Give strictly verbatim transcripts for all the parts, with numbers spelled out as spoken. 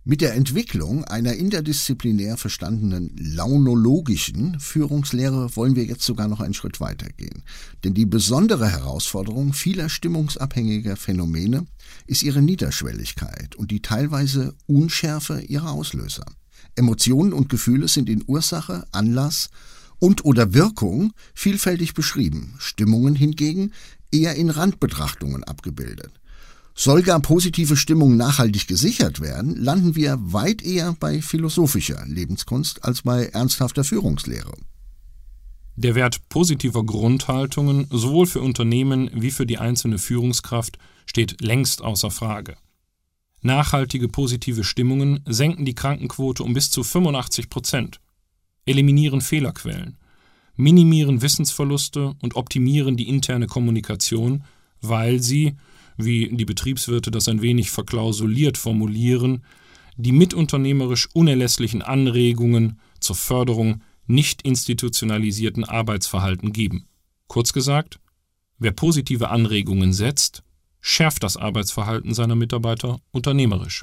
Mit der Entwicklung einer interdisziplinär verstandenen launologischen Führungslehre wollen wir jetzt sogar noch einen Schritt weitergehen. Denn die besondere Herausforderung vieler stimmungsabhängiger Phänomene ist ihre Niederschwelligkeit und die teilweise Unschärfe ihrer Auslöser. Emotionen und Gefühle sind in Ursache, Anlass und oder Wirkung vielfältig beschrieben, Stimmungen hingegen eher in Randbetrachtungen abgebildet. Soll gar positive Stimmung nachhaltig gesichert werden, landen wir weit eher bei philosophischer Lebenskunst als bei ernsthafter Führungslehre. Der Wert positiver Grundhaltungen sowohl für Unternehmen wie für die einzelne Führungskraft steht längst außer Frage. Nachhaltige positive Stimmungen senken die Krankenquote um bis zu fünfundachtzig Prozent, eliminieren Fehlerquellen, minimieren Wissensverluste und optimieren die interne Kommunikation, weil sie, wie die Betriebswirte das ein wenig verklausuliert formulieren, die mitunternehmerisch unerlässlichen Anregungen zur Förderung nicht institutionalisierten Arbeitsverhalten geben. Kurz gesagt, wer positive Anregungen setzt, schärft das Arbeitsverhalten seiner Mitarbeiter unternehmerisch.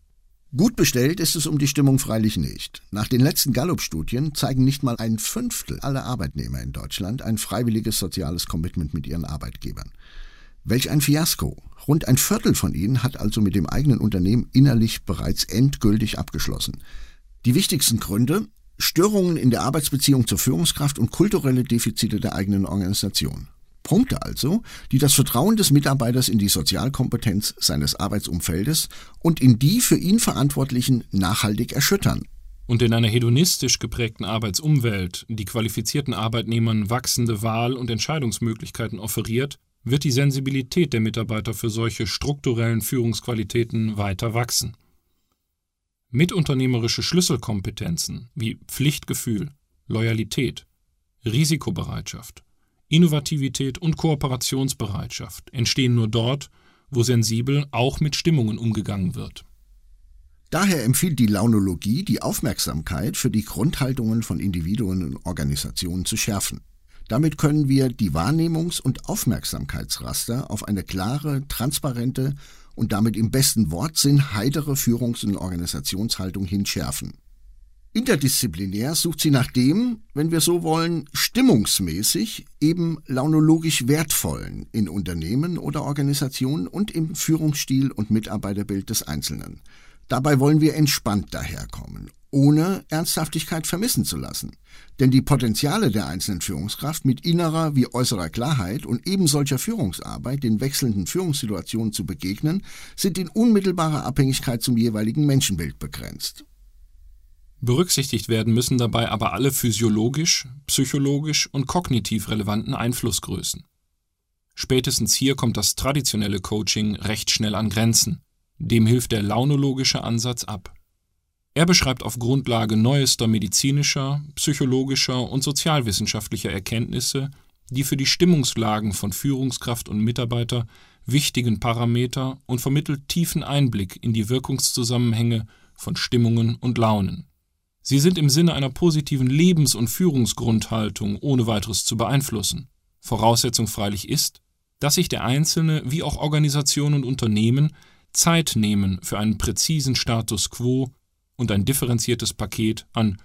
Gut bestellt ist es um die Stimmung freilich nicht. Nach den letzten Gallup-Studien zeigen nicht mal ein Fünftel aller Arbeitnehmer in Deutschland ein freiwilliges soziales Commitment mit ihren Arbeitgebern. Welch ein Fiasko. Rund ein Viertel von ihnen hat also mit dem eigenen Unternehmen innerlich bereits endgültig abgeschlossen. Die wichtigsten Gründe: Störungen in der Arbeitsbeziehung zur Führungskraft und kulturelle Defizite der eigenen Organisation. Punkte also, die das Vertrauen des Mitarbeiters in die Sozialkompetenz seines Arbeitsumfeldes und in die für ihn Verantwortlichen nachhaltig erschüttern. Und in einer hedonistisch geprägten Arbeitsumwelt, die qualifizierten Arbeitnehmern wachsende Wahl- und Entscheidungsmöglichkeiten offeriert, wird die Sensibilität der Mitarbeiter für solche strukturellen Führungsqualitäten weiter wachsen. Mitunternehmerische Schlüsselkompetenzen wie Pflichtgefühl, Loyalität, Risikobereitschaft, Innovativität und Kooperationsbereitschaft entstehen nur dort, wo sensibel auch mit Stimmungen umgegangen wird. Daher empfiehlt die Launologie, die Aufmerksamkeit für die Grundhaltungen von Individuen und Organisationen zu schärfen. Damit können wir die Wahrnehmungs- und Aufmerksamkeitsraster auf eine klare, transparente und damit im besten Wortsinn heitere Führungs- und Organisationshaltung hinschärfen. Interdisziplinär sucht sie nach dem, wenn wir so wollen, stimmungsmäßig eben launologisch Wertvollen in Unternehmen oder Organisationen und im Führungsstil und Mitarbeiterbild des Einzelnen. Dabei wollen wir entspannt daherkommen, ohne Ernsthaftigkeit vermissen zu lassen. Denn die Potenziale der einzelnen Führungskraft mit innerer wie äußerer Klarheit und eben solcher Führungsarbeit den wechselnden Führungssituationen zu begegnen, sind in unmittelbarer Abhängigkeit zum jeweiligen Menschenbild begrenzt. Berücksichtigt werden müssen dabei aber alle physiologisch, psychologisch und kognitiv relevanten Einflussgrößen. Spätestens hier kommt das traditionelle Coaching recht schnell an Grenzen. Dem hilft der launologische Ansatz ab. Er beschreibt auf Grundlage neuester medizinischer, psychologischer und sozialwissenschaftlicher Erkenntnisse die für die Stimmungslagen von Führungskraft und Mitarbeiter wichtigen Parameter und vermittelt tiefen Einblick in die Wirkungszusammenhänge von Stimmungen und Launen. Sie sind im Sinne einer positiven Lebens- und Führungsgrundhaltung ohne weiteres zu beeinflussen. Voraussetzung freilich ist, dass sich der Einzelne wie auch Organisationen und Unternehmen Zeit nehmen für einen präzisen Status quo und ein differenziertes Paket an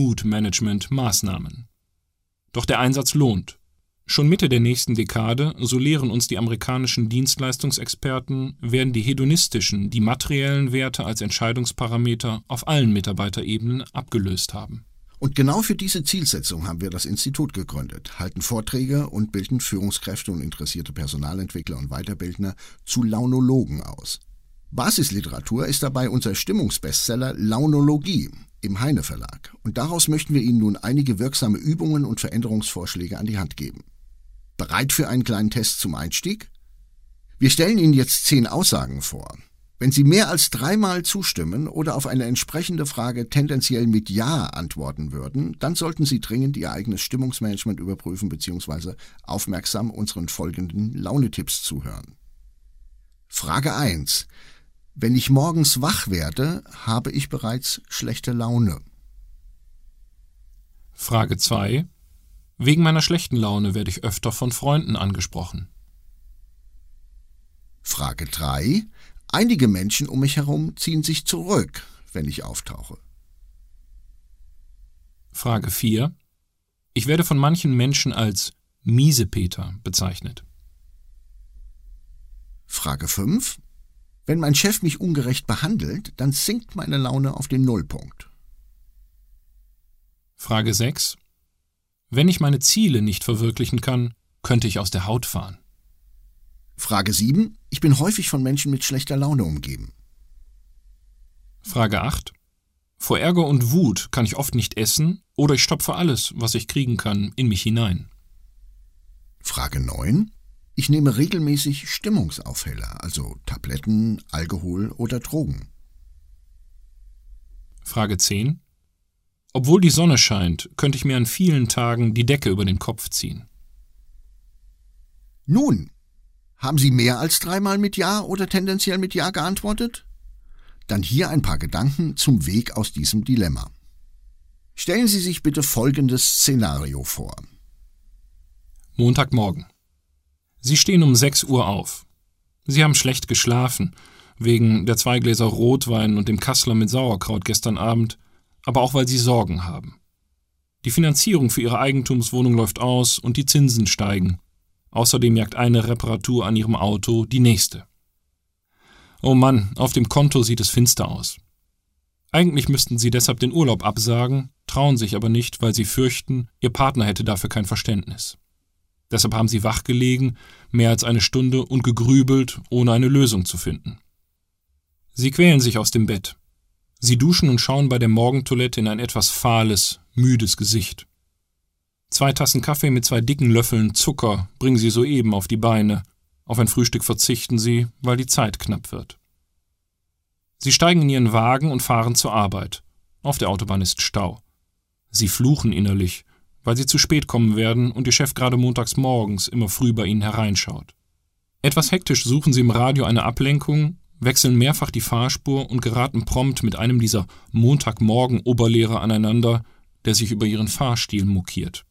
Mood-Management-Maßnahmen. Doch der Einsatz lohnt. Schon Mitte der nächsten Dekade, so lehren uns die amerikanischen Dienstleistungsexperten, werden die hedonistischen, die materiellen Werte als Entscheidungsparameter auf allen Mitarbeiterebenen abgelöst haben. Und genau für diese Zielsetzung haben wir das Institut gegründet, halten Vorträge und bilden Führungskräfte und interessierte Personalentwickler und Weiterbildner zu Launologen aus. Basisliteratur ist dabei unser Stimmungsbestseller Launologie im Heine Verlag. Und daraus möchten wir Ihnen nun einige wirksame Übungen und Veränderungsvorschläge an die Hand geben. Bereit für einen kleinen Test zum Einstieg? Wir stellen Ihnen jetzt zehn Aussagen vor. Wenn Sie mehr als dreimal zustimmen oder auf eine entsprechende Frage tendenziell mit Ja antworten würden, dann sollten Sie dringend Ihr eigenes Stimmungsmanagement überprüfen bzw. aufmerksam unseren folgenden Launetipps zuhören. Frage eins. Wenn ich morgens wach werde, habe ich bereits schlechte Laune. Frage zwei. Wegen meiner schlechten Laune werde ich öfter von Freunden angesprochen. Frage drei. Einige Menschen um mich herum ziehen sich zurück, wenn ich auftauche. Frage vier. Ich werde von manchen Menschen als Miesepeter bezeichnet. Frage fünf. Wenn mein Chef mich ungerecht behandelt, dann sinkt meine Laune auf den Nullpunkt. Frage sechs. Wenn ich meine Ziele nicht verwirklichen kann, könnte ich aus der Haut fahren. Frage sieben. Ich bin häufig von Menschen mit schlechter Laune umgeben. Frage acht. Vor Ärger und Wut kann ich oft nicht essen oder ich stopfe alles, was ich kriegen kann, in mich hinein. Frage neun. Ich nehme regelmäßig Stimmungsaufheller, also Tabletten, Alkohol oder Drogen. Frage zehn. Obwohl die Sonne scheint, könnte ich mir an vielen Tagen die Decke über den Kopf ziehen. Nun, haben Sie mehr als dreimal mit Ja oder tendenziell mit Ja geantwortet? Dann hier ein paar Gedanken zum Weg aus diesem Dilemma. Stellen Sie sich bitte folgendes Szenario vor. Montagmorgen. Sie stehen um sechs Uhr auf. Sie haben schlecht geschlafen, wegen der zwei Gläser Rotwein und dem Kassler mit Sauerkraut gestern Abend, aber auch weil Sie Sorgen haben. Die Finanzierung für Ihre Eigentumswohnung läuft aus und die Zinsen steigen. Außerdem jagt eine Reparatur an Ihrem Auto die nächste. Oh Mann, auf dem Konto sieht es finster aus. Eigentlich müssten Sie deshalb den Urlaub absagen, trauen sich aber nicht, weil Sie fürchten, Ihr Partner hätte dafür kein Verständnis. Deshalb haben Sie wachgelegen, mehr als eine Stunde und gegrübelt, ohne eine Lösung zu finden. Sie quälen sich aus dem Bett. Sie duschen und schauen bei der Morgentoilette in ein etwas fahles, müdes Gesicht. Zwei Tassen Kaffee mit zwei dicken Löffeln Zucker bringen Sie soeben auf die Beine. Auf ein Frühstück verzichten Sie, weil die Zeit knapp wird. Sie steigen in Ihren Wagen und fahren zur Arbeit. Auf der Autobahn ist Stau. Sie fluchen innerlich, weil Sie zu spät kommen werden und Ihr Chef gerade montags morgens immer früh bei Ihnen hereinschaut. Etwas hektisch suchen Sie im Radio eine Ablenkung, wechseln mehrfach die Fahrspur und geraten prompt mit einem dieser Montagmorgen-Oberlehrer aneinander, der sich über Ihren Fahrstil mokiert.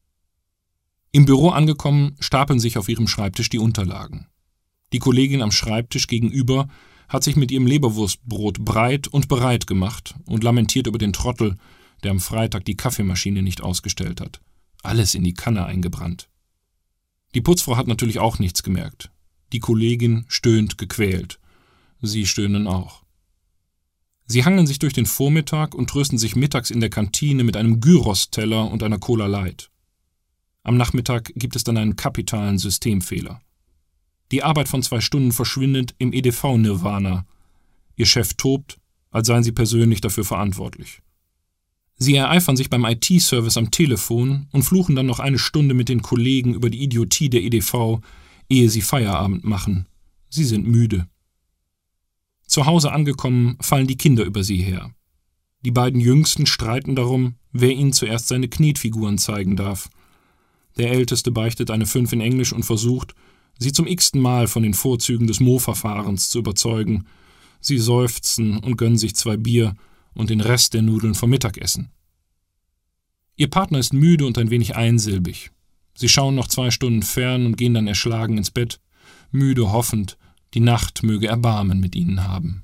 Im Büro angekommen, stapeln sich auf ihrem Schreibtisch die Unterlagen. Die Kollegin am Schreibtisch gegenüber hat sich mit ihrem Leberwurstbrot breit und bereit gemacht und lamentiert über den Trottel, der am Freitag die Kaffeemaschine nicht ausgestellt hat. Alles in die Kanne eingebrannt. Die Putzfrau hat natürlich auch nichts gemerkt. Die Kollegin stöhnt gequält. Sie stöhnen auch. Sie hangeln sich durch den Vormittag und trösten sich mittags in der Kantine mit einem Gyros-Teller und einer Cola Light. Am Nachmittag gibt es dann einen kapitalen Systemfehler. Die Arbeit von zwei Stunden verschwindet im E D V-Nirvana. Ihr Chef tobt, als seien sie persönlich dafür verantwortlich. Sie ereifern sich beim I T-Service am Telefon und fluchen dann noch eine Stunde mit den Kollegen über die Idiotie der E D V, ehe sie Feierabend machen. Sie sind müde. Zu Hause angekommen, fallen die Kinder über sie her. Die beiden Jüngsten streiten darum, wer ihnen zuerst seine Knetfiguren zeigen darf. Der Älteste beichtet eine Fünf in Englisch und versucht, sie zum x-ten Mal von den Vorzügen des Mo-Verfahrens zu überzeugen. Sie seufzen und gönnen sich zwei Bier und den Rest der Nudeln vom Mittagessen. Ihr Partner ist müde und ein wenig einsilbig. Sie schauen noch zwei Stunden fern und gehen dann erschlagen ins Bett, müde hoffend, die Nacht möge Erbarmen mit ihnen haben.